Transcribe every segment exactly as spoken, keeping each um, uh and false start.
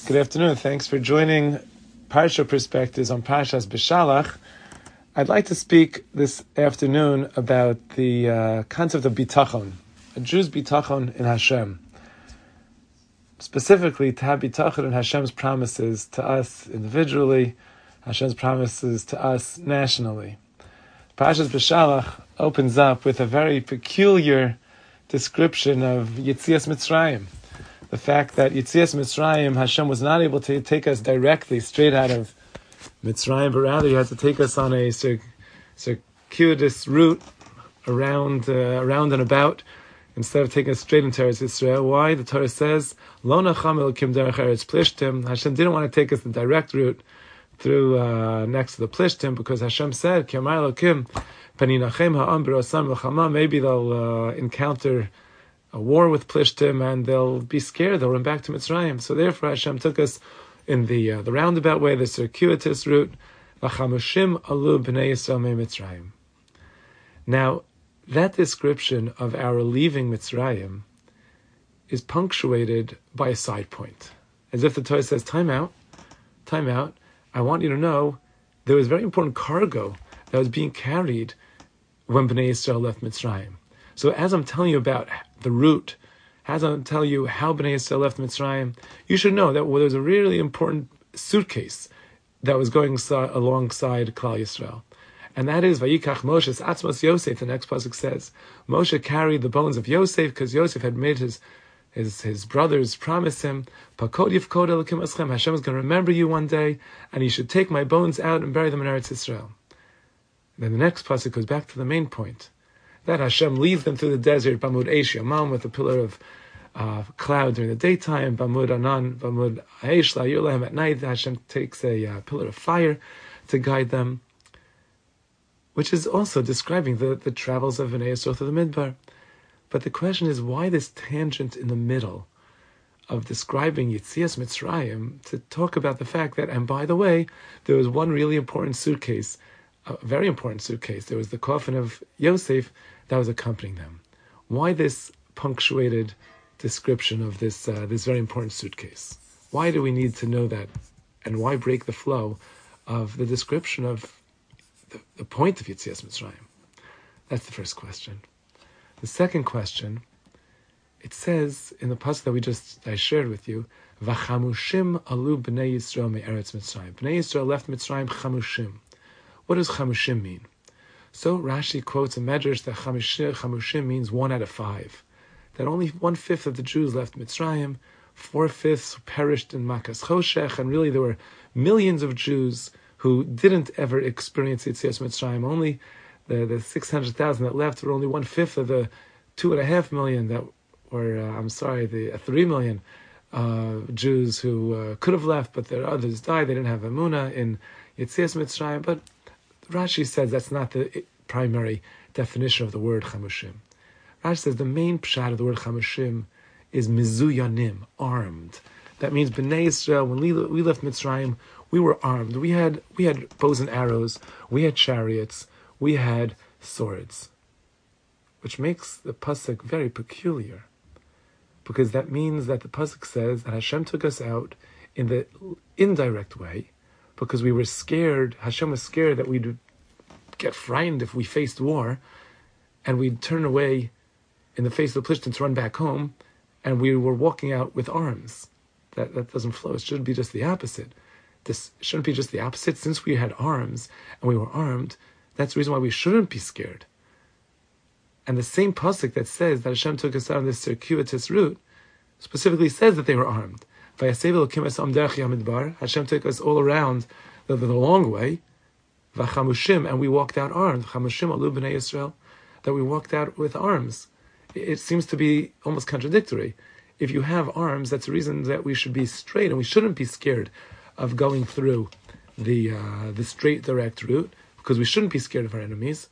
Good afternoon. Thanks for joining Parsha Perspectives on Parshas Beshalach. I'd like to speak this afternoon about the uh, concept of bitachon, a Jew's bitachon in Hashem. Specifically, to have bitachon in Hashem's promises to us individually, Hashem's promises to us nationally. Parshas Beshalach opens up with a very peculiar description of Yetzias Mitzrayim. The fact that Yetzias Mitzrayim, Hashem was not able to take us directly straight out of Mitzrayim, but rather He had to take us on a cir- circuitous route around, uh, around and about, instead of taking us straight into Eretz Yisrael. Why? The Torah says, Lo nacham elokim derech Eretz Plishtim. Hashem didn't want to take us the direct route through uh, next to the Plishtim, because Hashem said, Ki amar elokim paninachem ha'am b'rosam l'chama. Maybe they'll uh, encounter a war with Plishtim, and they'll be scared. They'll run back to Mitzrayim. So therefore, Hashem took us in the uh, the roundabout way, the circuitous route. V'chamushim alu b'nei Yisrael me Mitzrayim. Now, that description of our leaving Mitzrayim is punctuated by a side point, as if the Torah says, "Time out, time out. I want you to know there was very important cargo that was being carried when Bnei Yisrael left Mitzrayim." So as I'm telling you about the route, as I'm telling you how Bnei Yisrael left Mitzrayim, you should know that well, there was a really important suitcase that was going so, alongside Klal Yisrael. And that is, Vayikach Moshe Atzmos Yosef, the next pasuk says, Moshe carried the bones of Yosef, because Yosef had made his his his brothers promise him, Pakod Yifkod Elokim Eschem, Hashem is going to remember you one day, and you should take my bones out and bury them in Eretz Yisrael. Then the next pasuk goes back to the main point, that Hashem leads them through the desert, Bamud Eish Yamam, with a pillar of uh, cloud during the daytime, Bamud Anan, Bamud Eish La'yir Lahem at night. Hashem takes a uh, pillar of fire to guide them, which is also describing the, the travels of Bnei Yisrael through the Midbar. But the question is, why this tangent in the middle of describing Yetzias Mitzrayim to talk about the fact that, and by the way, there was one really important suitcase, a very important suitcase. There was the coffin of Yosef that was accompanying them. Why this punctuated description of this uh, this very important suitcase? Why do we need to know that? And why break the flow of the description of the, the point of Yetzias Mitzrayim? That's the first question. The second question, it says in the pasuk that we just I shared with you, V'chamushim alu b'nei Yisrael me'eretz Mitzrayim. B'nei Yisrael left Mitzrayim chamushim. What does chamushim mean? So Rashi quotes a medrash that chamushim means one out of five. That only one-fifth of the Jews left Mitzrayim, four-fifths perished in Makas Choshech, and really there were millions of Jews who didn't ever experience Yetzias Mitzrayim. Only the, the six hundred thousand that left were only one-fifth of the two and a half million that were, uh, I'm sorry, the uh, three million uh, Jews who uh, could have left, but their others died. They didn't have Emunah in Yetzias Mitzrayim. But Rashi says that's not the primary definition of the word chamushim. Rashi says the main pshat of the word chamushim is mizuyanim, armed. That means Bnei Yisrael, when we, we left Mitzrayim, we were armed. We had we had bows and arrows, we had chariots, we had swords. Which makes the pasuk very peculiar, because that means that the pasuk says that Hashem took us out in the indirect way, because we were scared. Hashem was scared that we'd get frightened if we faced war, and we'd turn away in the face of the Plishtim to run back home, and we were walking out with arms. That that doesn't flow. It should be just the opposite. This shouldn't be just the opposite. Since we had arms and we were armed, that's the reason why we shouldn't be scared. And the same pasuk that says that Hashem took us out on this circuitous route specifically says that they were armed. Hashem took us all around the, the long way, and we walked out armed. Chamushim alu b'nei Yisrael, that we walked out with arms. It seems to be almost contradictory. If you have arms, that's the reason that we should be straight, and we shouldn't be scared of going through the uh, the straight, direct route, because we shouldn't be scared of our enemies.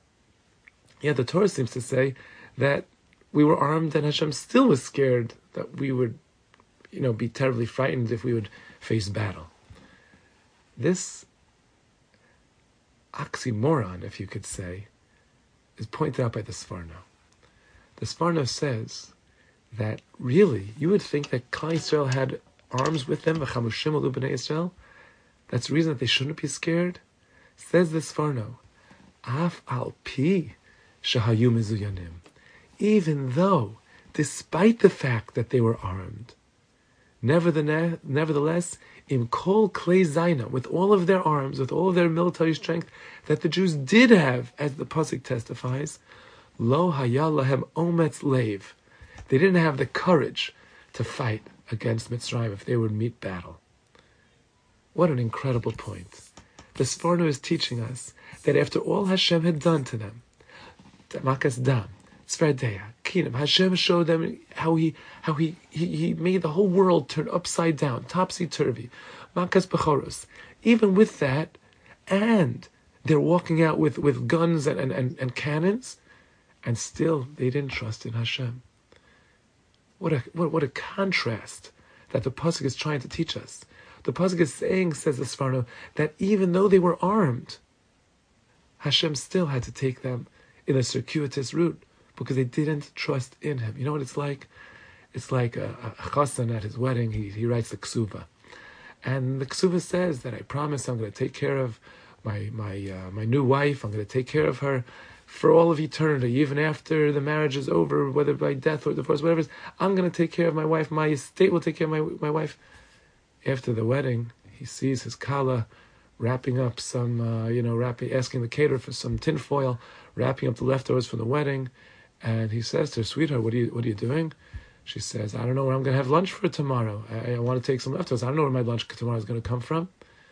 Yet the Torah seems to say that we were armed, and Hashem still was scared that we would, you know, be terribly frightened if we would face battle. This oxymoron, if you could say, is pointed out by the Sforno. The Sforno says that really, you would think that Klal Yisrael had arms with them. V'chamushim olu b'nei Yisrael. That's the reason that they shouldn't be scared. Says the Sforno, Af al pi shehayu mezuyanim. Even though, despite the fact that they were armed, nevertheless, nevertheless, im kol klei zayna, with all of their arms, with all of their military strength that the Jews did have, as the pasuk testifies, lo haya lahem ometz leiv. They didn't have the courage to fight against Mitzrayim if they would meet battle. What an incredible point. The Sforno is teaching us that after all Hashem had done to them, Makas Dam, Tzvardeya, Kinam, Hashem showed them how he how he, he, he made the whole world turn upside down, topsy-turvy, Makas Bechoros. Even with that, and they're walking out with, with guns and, and, and, and cannons, and still they didn't trust in Hashem. What a what, what a contrast that the pasuk is trying to teach us. The pasuk is saying, says the Sforno, that even though they were armed, Hashem still had to take them in a circuitous route because they didn't trust in Him. You know what it's like? It's like a, a chassan at his wedding. He he writes the ksuva, and the ksuva says that I promise I'm going to take care of my my uh, my new wife. I'm going to take care of her for all of eternity, even after the marriage is over, whether by death or divorce, whatever it is. I'm going to take care of my wife. My estate will take care of my my wife. After the wedding, he sees his kala wrapping up some, uh, you know, wrapping, asking the caterer for some tinfoil, wrapping up the leftovers from the wedding, and he says to her, "Sweetheart, what are you, what are you doing?" She says, "I don't know where I'm going to have lunch for tomorrow. I, I want to take some leftovers. I don't know where my lunch tomorrow is going to come from."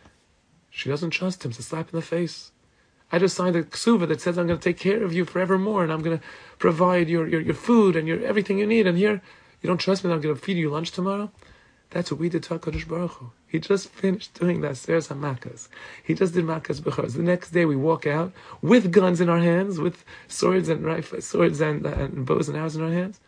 She doesn't trust him. It's a slap in the face. I just signed a ksuva that says I'm going to take care of you forevermore, and I'm going to provide your, your, your food and your everything you need. And here, you don't trust me that I'm going to feed you lunch tomorrow? That's what we did to HaKadosh Baruch Hu. He just finished doing the Aseres HaMakas. He just did Makas Bechoros. The next day we walk out with guns in our hands, with swords and rifles, swords and, and bows and arrows in our hands.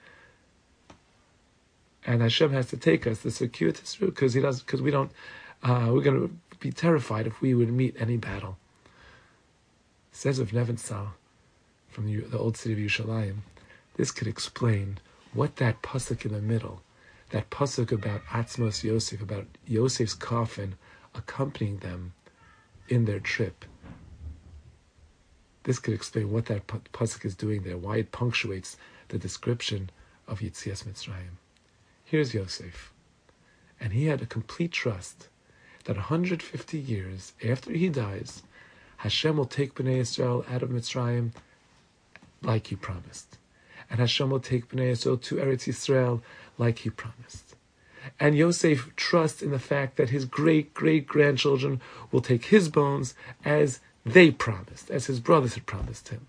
And Hashem has to take us the circuitous route because he does, because we don't. Uh, we're going to be terrified if we would meet any battle. It says of Nevinsal from the, the old city of Yerushalayim, this could explain what that pasuk in the middle. That pasuk about Atzmos Yosef, about Yosef's coffin accompanying them in their trip. This could explain what that pasuk is doing there, why it punctuates the description of Yetzias Mitzrayim. Here's Yosef, and he had a complete trust that one hundred fifty years after he dies, Hashem will take Bnei Yisrael out of Mitzrayim like He promised. And Hashem will take Bnei Yisrael to Eretz Yisrael like He promised. And Yosef trusts in the fact that his great-great-grandchildren will take his bones as they promised, as his brothers had promised him.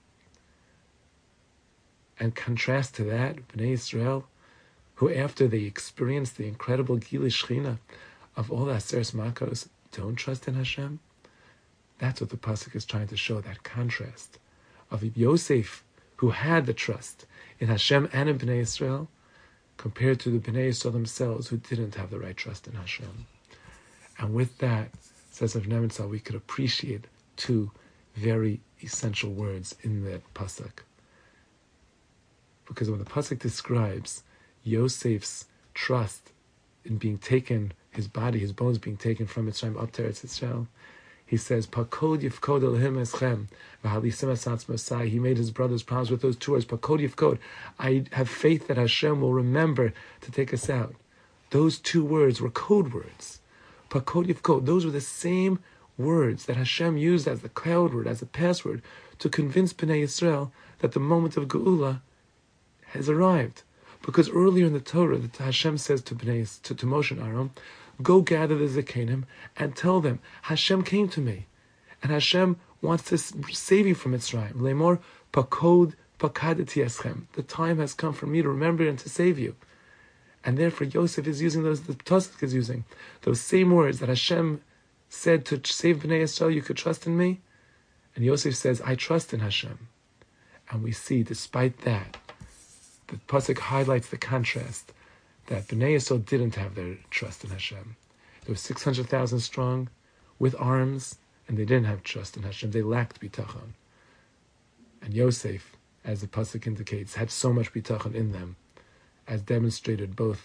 And contrast to that, Bnei Yisrael, who after they experience the incredible Gili Shechina of all the Aseres Makos, don't trust in Hashem. That's what the pasuk is trying to show, that contrast of Yosef, who had the trust in Hashem and in Bnei Yisrael, compared to the Bnei Yisrael themselves, who didn't have the right trust in Hashem. And with that, says of Nevinsal, we could appreciate two very essential words in that pasuk. Because when the pasuk describes Yosef's trust in being taken, his body, his bones being taken from Mitzrayim up to Eretz Yisrael, he says, Pakod yifkod Elohim eschem, v'halisim asatz Mosai. He made his brothers promise with those two words, Pakod yifkod. I have faith that Hashem will remember to take us out. Those two words were code words. Pakod yifkod. Those were the same words that Hashem used as the code word, as the password, to convince Bnei Yisrael that the moment of Geula has arrived. Because earlier in the Torah, that Hashem says to Bnei, to, to Moshe and Aaron, go gather the Zekanim and tell them, Hashem came to me. And Hashem wants to save you from Mitzrayim. Lemor pakod pakadeti eschem. The time has come for me to remember and to save you. And therefore Yosef is using those, the Tosafot is using, those same words that Hashem said to save Bnei Yisrael, you could trust in me. And Yosef says, I trust in Hashem. And we see, despite that, the pasuk highlights the contrast that Bnei Yisrael didn't have their trust in Hashem. They were six hundred thousand strong, with arms, and they didn't have trust in Hashem. They lacked bitachon. And Yosef, as the pasuk indicates, had so much bitachon in them, as demonstrated both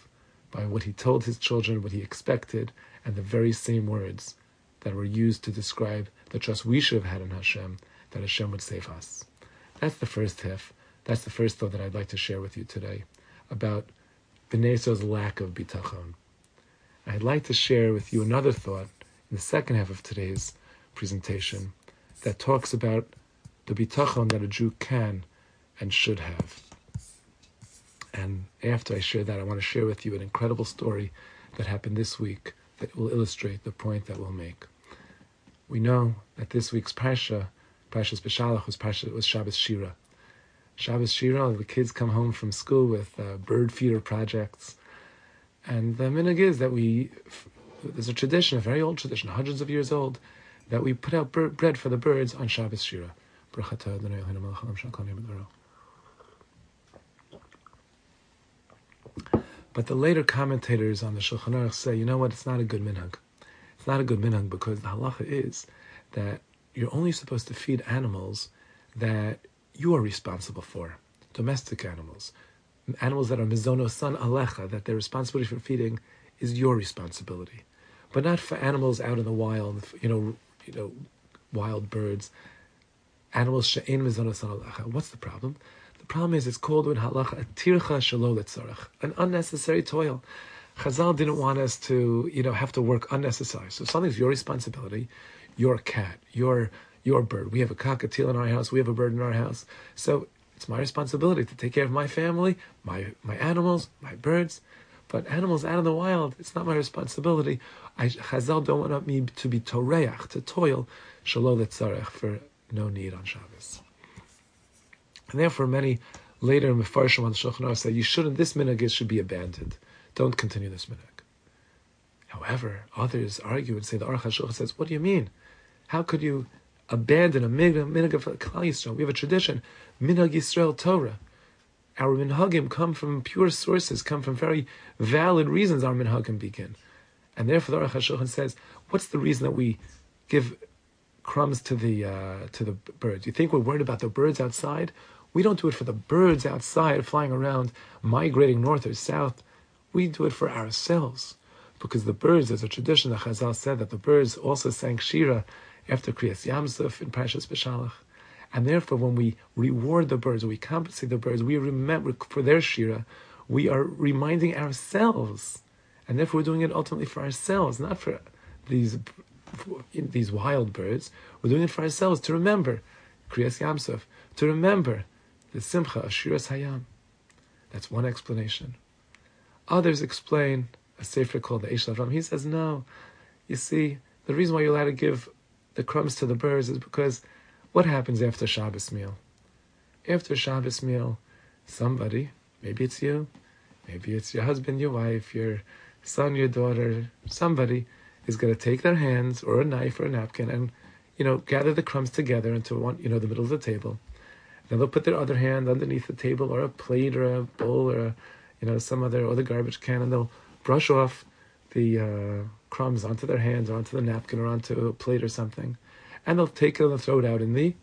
by what he told his children, what he expected, and the very same words that were used to describe the trust we should have had in Hashem, that Hashem would save us. That's the first hif. That's the first thought that I'd like to share with you today about Bnei Yisrael's lack of bitachon. I'd like to share with you another thought in the second half of today's presentation that talks about the bitachon that a Jew can and should have. And after I share that, I want to share with you an incredible story that happened this week that will illustrate the point that we'll make. We know that this week's Parsha, Parshas Beshalach, was Parsha, was Shabbos Shira. Shabbos Shira, the kids come home from school with uh, bird feeder projects, and the minhag is that we, there's a tradition, a very old tradition, hundreds of years old, that we put out bir- bread for the birds on Shabbos Shira. But the later commentators on the Shulchan Aruch say, you know what, it's not a good minhag. It's not a good minhag because the halacha is that you're only supposed to feed animals that you are responsible for, domestic animals, animals that are mizono san alecha, that their responsibility for feeding is your responsibility, but not for animals out in the wild, you know, you know, wild birds, animals she'ein mizono san alecha. What's the problem? The problem is it's called in halacha a tircha shelo letzarech, an unnecessary toil. Chazal didn't want us to, you know, have to work unnecessary. So if something's your responsibility, your cat, your your bird. We have a cockatiel in our house. We have a bird in our house. So it's my responsibility to take care of my family, my my animals, my birds. But animals out in the wild, it's not my responsibility. I, Chazal don't want me to be toreach, to toil, shelo letzarech, for no need on Shabbos. And therefore, many later Mefarshim on the Shulchan Aruch say you shouldn't. This minhag should be abandoned. Don't continue this minhag. However, others argue and say the Aruch HaShulchan says, "What do you mean? How could you abandon a minhag, minhag of Klal Yisrael? We have a tradition, minhag Yisrael Torah. Our minhagim come from pure sources, come from very valid reasons. Our minhagim begin, and therefore the Aruch HaShulchan says, what's the reason that we give crumbs to the uh, to the birds? You think we're worried about the birds outside? We don't do it for the birds outside flying around, migrating north or south. We do it for ourselves, because the birds, there's a tradition that Chazal said that the birds also sang Shira after Kriyas Yamsuf in Parshas Beshalach, and therefore when we reward the birds, we compensate the birds, we remember for their Shira, we are reminding ourselves, and therefore we're doing it ultimately for ourselves, not for these for these wild birds. We're doing it for ourselves to remember Kriyas Yamsuf, to remember the Simcha of Shiras Hayam. That's one explanation. Others explain a sefer called the Eish Lavram. He says, no, you see, the reason why you're allowed to give the crumbs to the birds is because what happens after Shabbos meal? After Shabbos meal, somebody, maybe it's you, maybe it's your husband, your wife, your son, your daughter, somebody is going to take their hands or a knife or a napkin and, you know, gather the crumbs together into one, you know, the middle of the table. Then they'll put their other hand underneath the table or a plate or a bowl or a, you know, some other, or the garbage can, and they'll brush off the uh, crumbs onto their hands or onto the napkin or onto a plate or something. And they'll take it and they'll throw it out in the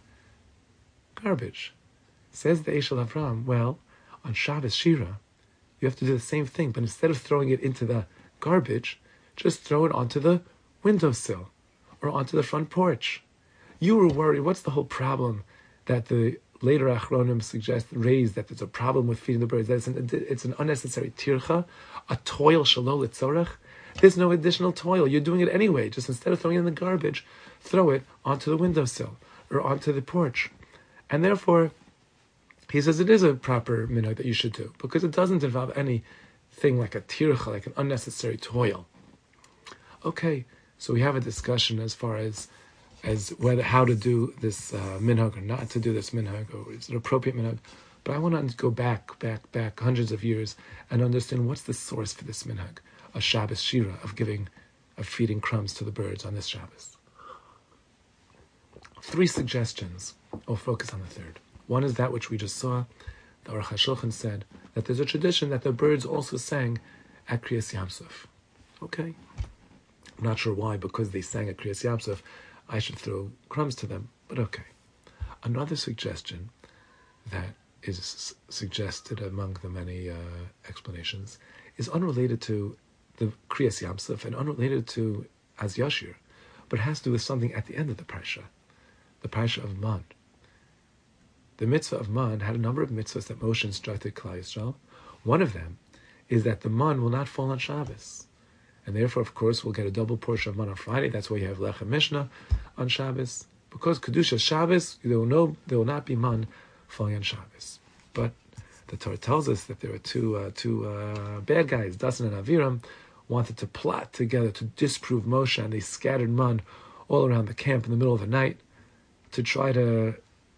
garbage. Says the Eish Lavram, well, on Shabbos Shira, you have to do the same thing, but instead of throwing it into the garbage, just throw it onto the windowsill or onto the front porch. You were worried, what's the whole problem that the later Achronim suggest, raise that there's a problem with feeding the birds, that it's an, it's an unnecessary tircha, a toil shelo letzorech. There's no additional toil. You're doing it anyway. Just instead of throwing it in the garbage, throw it onto the windowsill or onto the porch. And therefore, he says it is a proper minhag that you should do, because it doesn't involve anything like a tircha, like an unnecessary toil. Okay, so we have a discussion as far as as whether how to do this uh, minhag or not to do this minhag, or is it appropriate minhag. But I want to go back, back, back hundreds of years and understand what's the source for this minhag, a Shabbos Shira, of giving, of feeding crumbs to the birds on this Shabbos. Three suggestions. I'll focus on the third. One is that which we just saw. The Aruch HaShulchan said that there's a tradition that the birds also sang at Kriyas Yamsuf. Okay. I'm not sure why, because they sang at Kriyas Yamsuf, I should throw crumbs to them, but okay. Another suggestion that is suggested among the many uh, explanations is unrelated to the Kriyas Yamsuf and unrelated to Az Yashir, but it has to do with something at the end of the Parsha, the Parsha of Man. The mitzvah of Man had a number of mitzvahs that Moshe instructed Klal Yisrael. One of them is that the Man will not fall on Shabbos. And therefore, of course, we'll get a double portion of Man on Friday. That's why you have Lechem Mishnah on Shabbos. Because Kedusha Shabbos, there will, no, there will not be Man falling on Shabbos. But the Torah tells us that there are two uh, two uh, bad guys, Dasan and Aviram, wanted to plot together to disprove Moshe, and they scattered Man all around the camp in the middle of the night to try to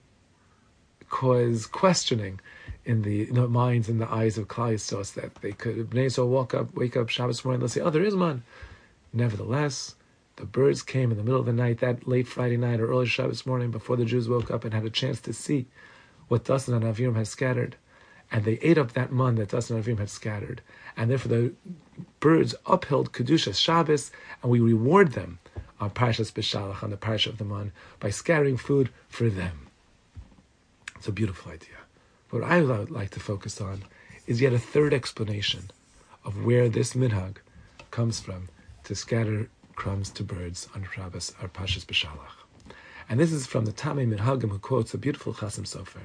cause questioning in the, in the minds and the eyes of Klal Yisrael, so that they could, Bnei Yisrael walk up, wake up Shabbos morning, they'll say, oh, there is Man. Nevertheless, the birds came in the middle of the night, that late Friday night or early Shabbos morning, before the Jews woke up and had a chance to see what Dasan and Aviram had scattered. And they ate up that man that Dasan and Aviram had scattered. And therefore the birds upheld Kedushas Shabbos, and we reward them on Parshas Beshalach, on the Parsha of the Man, by scattering food for them. It's a beautiful idea. What I would like to focus on is yet a third explanation of where this minhag comes from, to scatter crumbs to birds on Shabbos, or Parshas Beshalach. And this is from the Tamei Minhagim, who quotes a beautiful Chasim Sofer.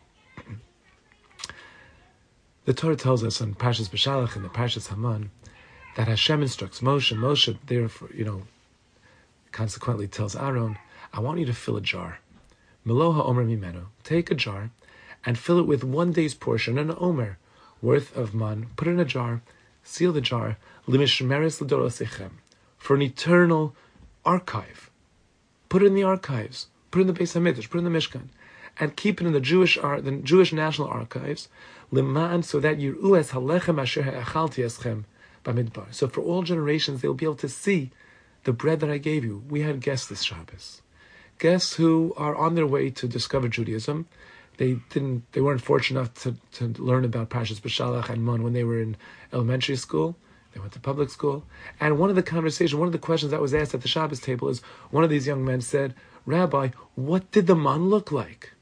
The Torah tells us on Parshas Beshalach and the Parshas Haman that Hashem instructs Moshe. Moshe, therefore, you know, consequently tells Aaron, I want you to fill a jar. Meloha Omer Mimenu. Take a jar and fill it with one day's portion, an Omer worth of man. Put it in a jar, seal the jar, Limishmeres L'Dorosechem, for an eternal archive. Put it in the archives. Put it in the Beis HaMikdash. Put it in the Mishkan. And keep it in the Jewish ar- the Jewish National Archives, Liman, so that Yiru es halechem asher ha'achalti eschem b'midbar. So for all generations, they'll be able to see the bread that I gave you. We had guests this Shabbos. Guests who are on their way to discover Judaism. They didn't. They weren't fortunate enough to, to learn about Parshas Beshalach and Man when they were in elementary school. They went to public school. And one of the conversations, one of the questions that was asked at the Shabbos table is, one of these young men said, Rabbi, what did the man look like?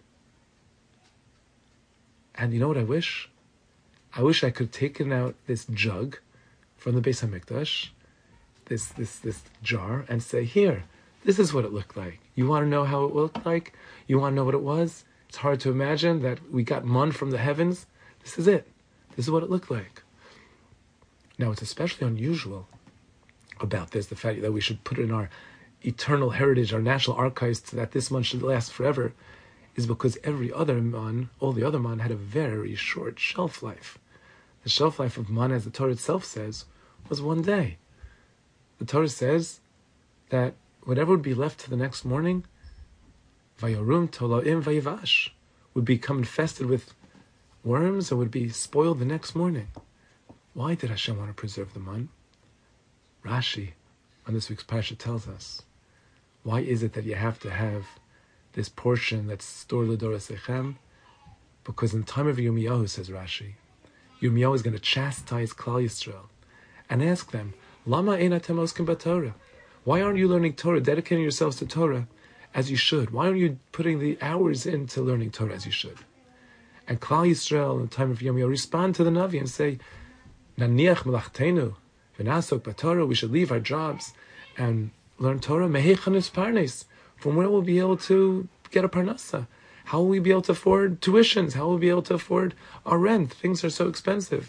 And you know what I wish? I wish I could have taken out this jug from the Beis HaMikdash, this, this, this jar, and say, here, this is what it looked like. You want to know how it looked like? You want to know what it was? It's hard to imagine that we got man from the heavens. This is it. This is what it looked like. Now, it's especially unusual about this, the fact that we should put it in our eternal heritage, our national archives, so that this man should last forever, is because every other man, all the other man, had a very short shelf life. The shelf life of man, as the Torah itself says, was one day. The Torah says that whatever would be left to the next morning, vayorum tolaim vayivash, would become infested with worms and would be spoiled the next morning. Why did Hashem want to preserve the man? Rashi, on this week's Parsha, tells us, why is it that you have to have this portion that's stored l'dor sechem? Because in the time of Yirmiyahu, says Rashi, Yirmiyahu is going to chastise Klal Yisrael and ask them, Lama ein atem oskim b'Torah? Why aren't you learning Torah, dedicating yourselves to Torah as you should? Why aren't you putting the hours into learning Torah as you should? And Klal Yisrael, in the time of Yirmiyahu, respond to the Navi and say, Naniach melachtenu v'nasok b'Torah, we should leave our jobs and learn Torah. Mehechan parnes, from where we'll be able to get a parnasa. How will we be able to afford tuitions? How will we be able to afford our rent? Things are so expensive.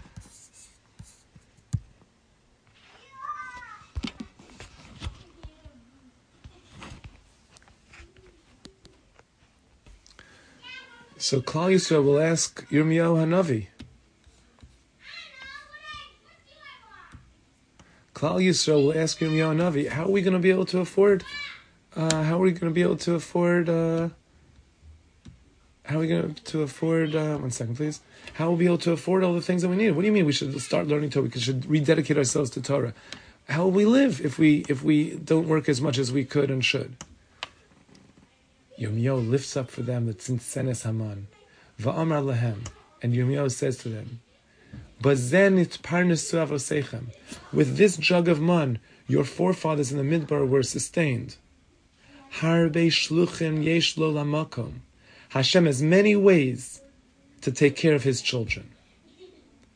So Klal Yisrael will ask Yirmiyahu Hanavi. Klal Yisrael will ask Yirmiyahu Hanavi, how are we going to be able to afford? Uh, how are we going to be able to afford? Uh, how are we going to afford? Uh, one second, please. How will we be able to afford all the things that we need? What do you mean we should start learning Torah? We should rededicate ourselves to Torah. How will we live if we if we don't work as much as we could and should? Yirmiyahu lifts up for them the Tzintzenes Haman, Va'amar Lahem, and Yirmiyahu says to them, Bazen itparnesu avosechem, with this jug of man, your forefathers in the Midbar were sustained. Harbe shluchim yesh lo lamakom. Hashem has many ways to take care of His children.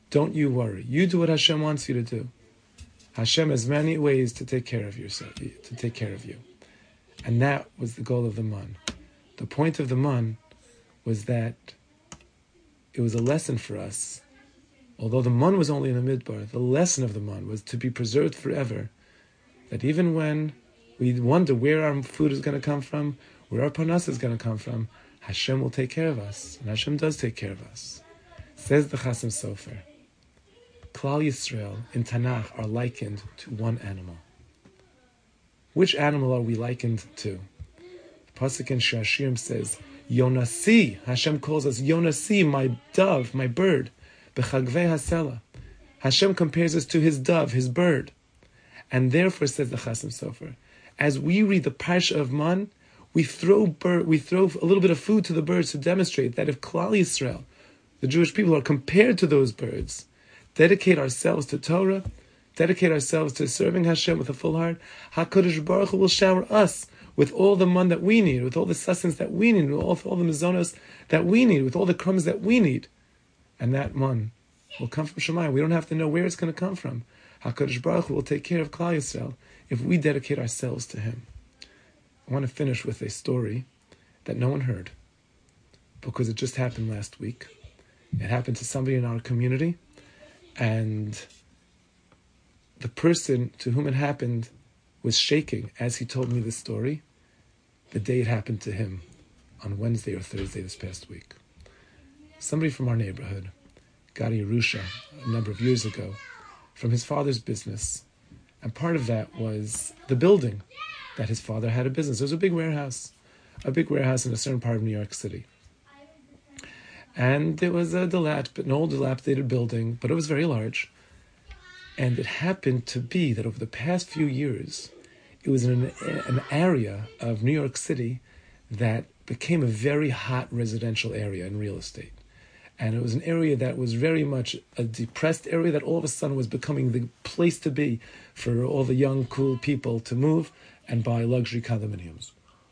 Don't you worry. You do what Hashem wants you to do. Hashem has many ways to take care of yourself, to take care of you. And that was the goal of the man. The point of the man was that it was a lesson for us. Although the man was only in the midbar, the lesson of the man was to be preserved forever. That even when we wonder where our food is going to come from, where our parnas is going to come from, Hashem will take care of us. And Hashem does take care of us. Says the Chasam Sofer, Klal Yisrael in Tanakh are likened to one animal. Which animal are we likened to? The Pasuk in Shir Hashirim says, Yonasi, Hashem calls us Yonasi, my dove, my bird. B'chagvei hasela. Hashem compares us to his dove, his bird. And therefore, says the Chasam Sofer, as we read the Parsha of Man, we throw bird, we throw a little bit of food to the birds to demonstrate that if Klal Yisrael, the Jewish people, are compared to those birds, dedicate ourselves to Torah, dedicate ourselves to serving Hashem with a full heart, HaKadosh Baruch Hu will shower us with all the man that we need, with all the sustenance that we need, with all, all the mizonos that we need, with all the crumbs that we need. And that man will come from Shemayim. We don't have to know where it's going to come from. HaKadosh Baruch Hu will take care of Klal Yisrael if we dedicate ourselves to him. I want to finish with a story that no one heard, because it just happened last week. It happened to somebody in our community, and the person to whom it happened was shaking as he told me this story the day it happened to him on Wednesday or Thursday this past week. Somebody from our neighborhood got a Yerusha a number of years ago from his father's business, and part of that was the building that his father had a business. It was a big warehouse, a big warehouse in a certain part of New York City. And it was a dilap, an old dilapidated building, but it was very large. And it happened to be that over the past few years, it was in an, an area of New York City that became a very hot residential area in real estate. And it was an area that was very much a depressed area that all of a sudden was becoming the place to be for all the young, cool people to move and buy luxury condominiums.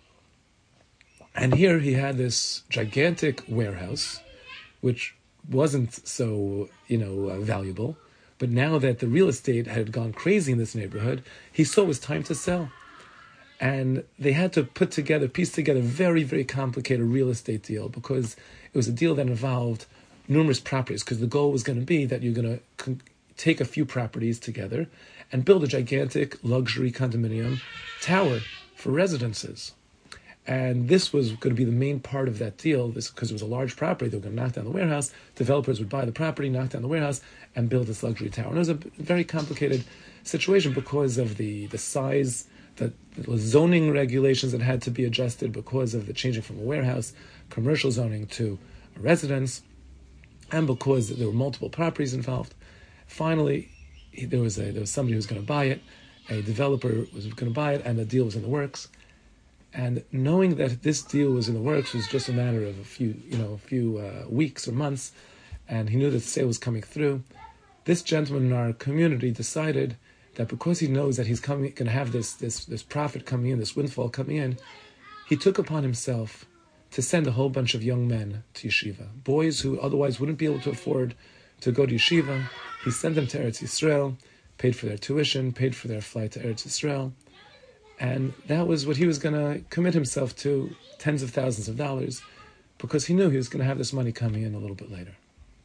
And here he had this gigantic warehouse, which wasn't so, you know, uh, valuable. But now that the real estate had gone crazy in this neighborhood, he saw it was time to sell. And they had to put together, piece together a very, very complicated real estate deal, because it was a deal that involved numerous properties, because the goal was going to be that you're going to con- take a few properties together and build a gigantic luxury condominium tower for residences. And this was going to be the main part of that deal, this because it was a large property. They were going to knock down the warehouse. Developers would buy the property, knock down the warehouse, and build this luxury tower. And it was a very complicated situation because of the, the size, the, the zoning regulations that had to be adjusted because of the changing from a warehouse, commercial zoning, to a residence, and because there were multiple properties involved. Finally, there was a there was somebody who was going to buy it. A developer was going to buy it, and the deal was in the works. And knowing that this deal was in the works was just a matter of a few, you know, a few uh, weeks or months, and he knew that the sale was coming through. This gentleman in our community decided that because he knows that he's coming, going to have this this this profit coming in, this windfall coming in, he took upon himself to send a whole bunch of young men to yeshiva, boys who otherwise wouldn't be able to afford to go to yeshiva. He sent them to Eretz Yisrael, paid for their tuition, paid for their flight to Eretz Yisrael. And that was what he was going to commit himself to, tens of thousands of dollars, because he knew he was going to have this money coming in a little bit later.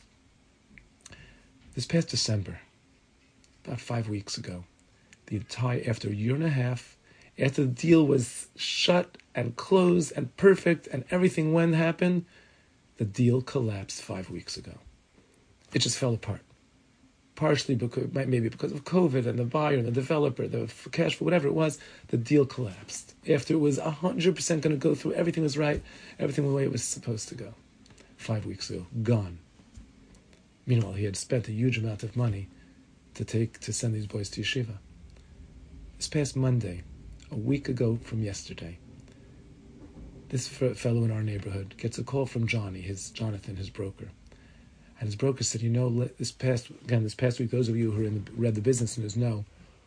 This past December, about five weeks ago, the entire, after a year and a half, after the deal was shut and closed and perfect and everything when happened, the deal collapsed five weeks ago. It just fell apart. Partially because, maybe because of COVID and the buyer, the developer, the cash flow, whatever it was, the deal collapsed. After it was one hundred percent going to go through, everything was right, everything the way it was supposed to go. Five weeks ago, gone. Meanwhile, he had spent a huge amount of money to take to send these boys to yeshiva. This past Monday, a week ago from yesterday, this fellow in our neighborhood gets a call from Johnny, his Jonathan, his broker. And his broker said, you know, this past again, this past week, those of you who are in the, read the business news know,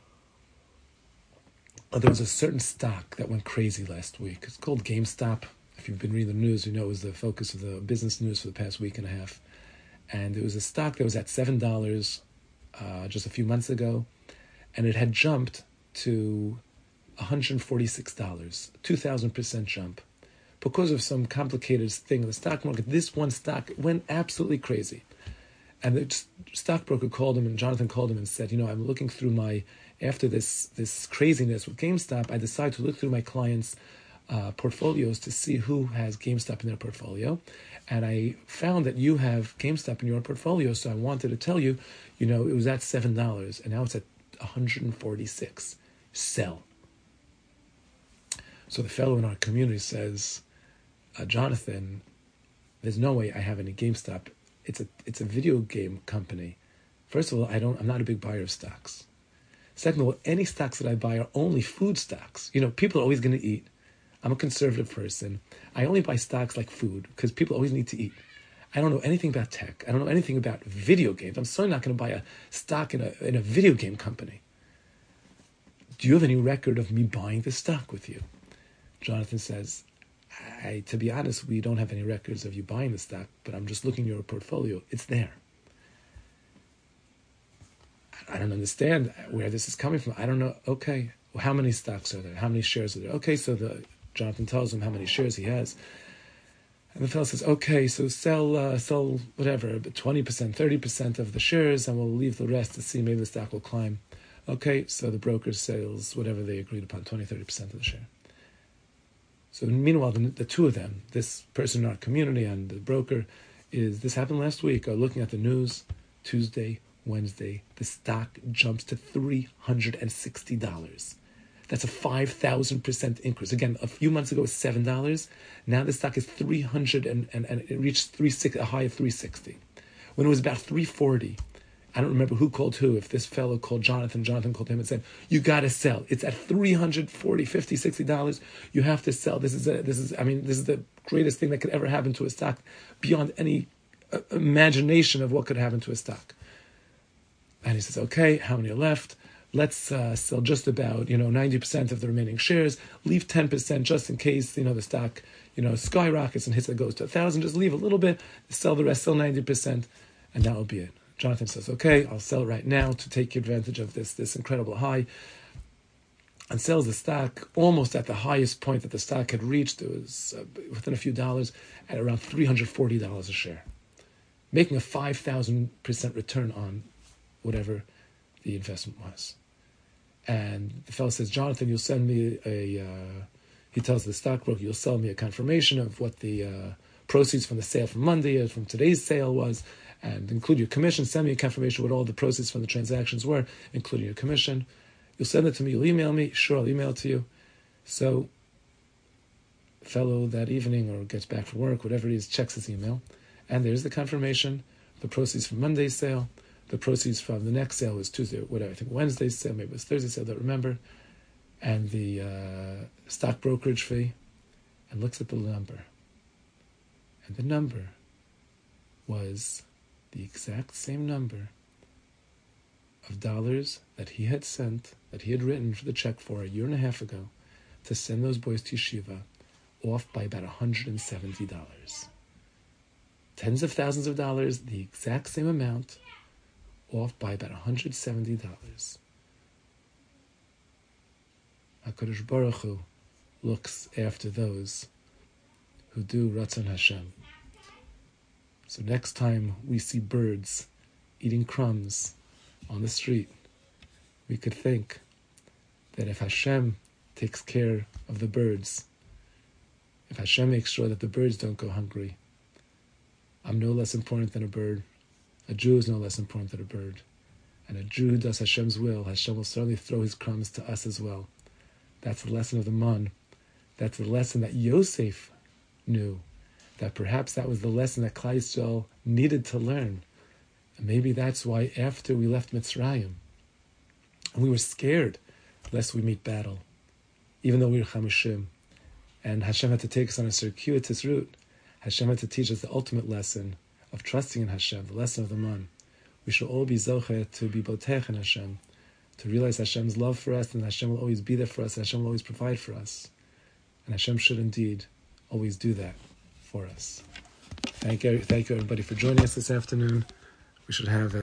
uh, there was a certain stock that went crazy last week. It's called GameStop. If you've been reading the news, you know it was the focus of the business news for the past week and a half. and it was a stock that was at seven dollars uh, just a few months ago, and it had jumped to one hundred forty-six dollars, two thousand percent jump. Because of some complicated thing in the stock market, this one stock went absolutely crazy. And the stockbroker called him, and Jonathan called him and said, you know, I'm looking through my, after this this craziness with GameStop, I decided to look through my clients' uh, portfolios to see who has GameStop in their portfolio. And I found that you have GameStop in your portfolio, so I wanted to tell you, you know, it was at seven dollars, and now it's at one hundred forty-six dollars. Sell. So the fellow in our community says, uh, Jonathan, there's no way I have any GameStop. It's a it's a video game company. First of all, I don't I'm not a big buyer of stocks. Second of all, any stocks that I buy are only food stocks. You know, people are always going to eat. I'm a conservative person. I only buy stocks like food because people always need to eat. I don't know anything about tech. I don't know anything about video games. I'm certainly not going to buy a stock in a in a video game company. Do you have any record of me buying this stock with you? Jonathan says, I, to be honest, we don't have any records of you buying the stock, but I'm just looking at your portfolio. It's there. I don't understand where this is coming from. I don't know. Okay, well, how many stocks are there? How many shares are there? Okay, so the Jonathan tells him how many shares he has. And the fellow says, okay, so sell, uh, sell whatever, twenty percent, thirty percent of the shares, and we'll leave the rest to see maybe the stock will climb. Okay, so the broker sells whatever they agreed upon, twenty, thirty percent of the share. So meanwhile, the, the two of them, this person in our community and the broker, is this happened last week, are looking at the news, Tuesday, Wednesday, the stock jumps to three hundred sixty dollars. That's a five thousand percent increase. Again, a few months ago it was seven dollars. Now the stock is three hundred and, and, and it reached three sixty, a high of three sixty. When it was about three forty, I don't remember who called who. If this fellow called Jonathan, Jonathan called him and said, you got to sell. It's at three hundred forty, fifty, sixty dollars. You have to sell. This is, a, this is, I mean, this is the greatest thing that could ever happen to a stock beyond any uh, imagination of what could happen to a stock. And he says, okay, how many are left? Let's uh, sell just about, you know, ninety percent of the remaining shares. Leave ten percent just in case, you know, the stock, you know, skyrockets and hits it goes to one thousand. Just leave a little bit, sell the rest, sell ninety percent, and that will be it. Jonathan says, okay, I'll sell right now to take advantage of this, this incredible high, and sells the stock almost at the highest point that the stock had reached. It was uh, within a few dollars at around three hundred forty dollars a share, making a five thousand percent return on whatever the investment was. And the fellow says, Jonathan, you'll send me a, uh, he tells the stockbroker, you'll sell me a confirmation of what the uh, proceeds from the sale from Monday, or from today's sale was, and include your commission. Send me a confirmation of what all the proceeds from the transactions were, including your commission. You'll send it to me, you'll email me. Sure, I'll email it to you. So the fellow that evening, or gets back from work, whatever it is, checks his email, and there's the confirmation, the proceeds from Monday's sale. The proceeds from the next sale was Tuesday, whatever, I think Wednesday's sale, maybe it was Thursday's sale, I don't remember. And the uh, stock brokerage fee, and looks at the number. And the number was the exact same number of dollars that he had sent, that he had written for the check for a year and a half ago, to send those boys to yeshiva, off by about one hundred seventy dollars. Tens of thousands of dollars, the exact same amount, off by about one hundred seventy dollars. HaKadosh Baruch Hu looks after those who do Ratzon Hashem. So next time we see birds eating crumbs on the street, we could think that if Hashem takes care of the birds, if Hashem makes sure that the birds don't go hungry, I'm no less important than a bird. A Jew is no less important than a bird. And a Jew who does Hashem's will, Hashem will certainly throw his crumbs to us as well. That's the lesson of the man. That's the lesson that Yosef knew. That perhaps that was the lesson that Klal Yisrael needed to learn. And maybe that's why after we left Mitzrayim, and we were scared lest we meet battle, even though we were Chamishim, and Hashem had to take us on a circuitous route, Hashem had to teach us the ultimate lesson of trusting in Hashem, the lesson of the man. We should all be zocheh to be botech in Hashem, to realize Hashem's love for us, and Hashem will always be there for us, and Hashem will always provide for us. And Hashem should indeed always do that for us. Thank you, thank you everybody for joining us this afternoon. We should have a